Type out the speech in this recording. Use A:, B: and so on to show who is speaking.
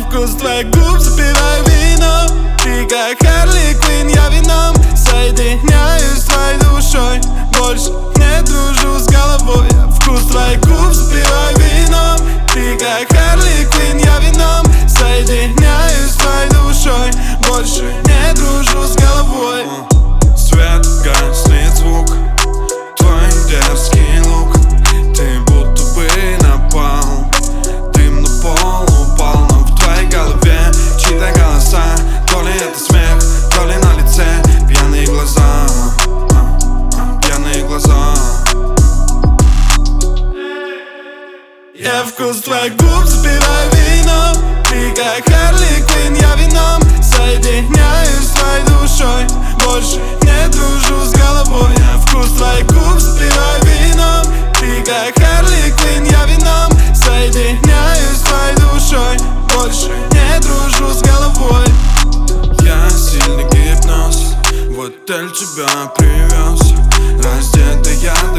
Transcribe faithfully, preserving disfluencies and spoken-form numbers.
A: вкус твоих губ запиваю вином. Ты как Харли Квинн, я вином соединяюсь с твоей душой. Больше не дружу с головой. Я вкус твоих губ запиваю вином. Ты как Харли Квинн, я вином соединяюсь с твоей душой. Больше не дружу с головой.
B: Свет гаснет звук, твой дерзкий лук. Ты будто бы напал, дым на пол упал. Но в твоей голове чьи-то голоса. То ли это смех, то ли на лице пьяные глаза, пьяные глаза.
A: Я вкус твоих губ запиваю вином. Ты как Харли Квинн, я вином соединяюсь с твоей душой. Больше не дружу с головой. Я вкус твоих губ запиваю вином. Ты как Харли Квинн, я вином соединяюсь с твоей душой. Больше не дружу с головой.
B: Я сильный гипноз, в отель тебя привез. Раздетая